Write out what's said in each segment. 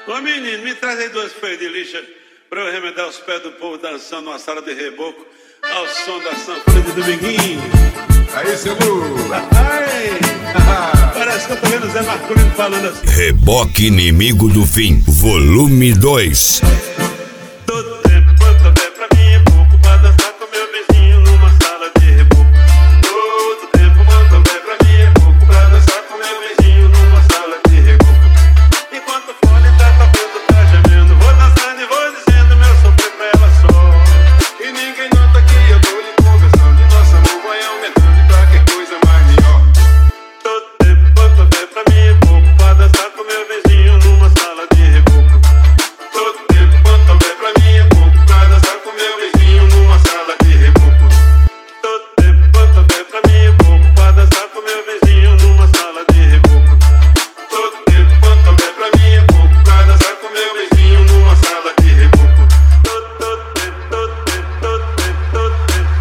Ô menino, me traz aí 2 feios de lixa pra eu remedar os pés do povo dançando numa sala de reboco ao som da sanfona de Dominguinho. Aí, seu Lu. Parece que eu tô vendo o Zé Marcolino falando assim. Reboque Inimigo do Fim, volume 2. Todo tempo quanto houver pra mim é pouco pra dançar com meu vizinho numa sala de reboco. Todo tempo quanto houver pra mim é pouco pra dançar com meu vizinho numa sala de reboco. Enquanto o fone tá tocando, tá gemendo, vou dançando e vou dizendo meu sofrer pra ela só. E ninguém nota que eu tô lhe conversando e nosso amor vai aumentando e qualquer coisa mais melhor. Todo tempo quanto houver pra mim é pouco pra dançar com meu vizinho numa sala de reboco. Todo tempo quanto houver pra mim é pouco pra dançar com meu vizinho numa sala de reboco. Todo tempo quanto houver pra mim é pouco pra dançar com meu vizinho numa sala de reboco. Todo tempo quanto houver pra mim é pouco pra dançar com meu vizinho numa sala de reboco. Todo tempo, todo tempo, todo tempo, todo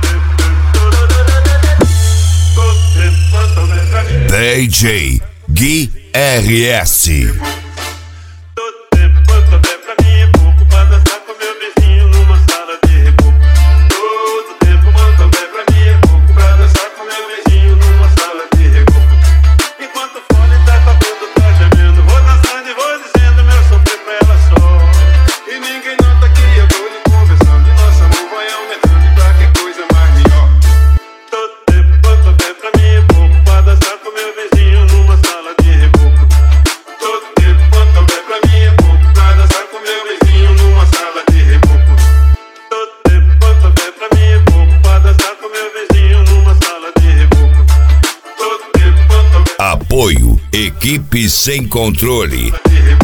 tempo quanto houver pra mim. DJ Gui RS. Todo tempo quanto houver pra mim é pouco pra dançar com meu vizinho numa sala de reboco. Todo tempo quanto houver pra mim é pouco pra dançar com meu vizinho numa sala de reboco. Enquanto o fone tá tocando, tá gemendo, vou dançando e vou dizendo meu sofrer pra ela só. E ninguém nota que eu tô lhe conversando e nosso amor vai aumentando e qualquer coisa mais melhor. Todo tempo quanto houver pra mim é pouco pra dançar com meu vizinho numa sala de reboco. Todo tempo quanto houver pra mim é pouco pra dançar com meu vizinho numa sala de reboco. Todo tempo quanto houver pra mim é pouco pra dançar com meu vizinho numa sala de reboco. Todo tempo quanto houver Apoio Equipe Sem Controle. de reboco.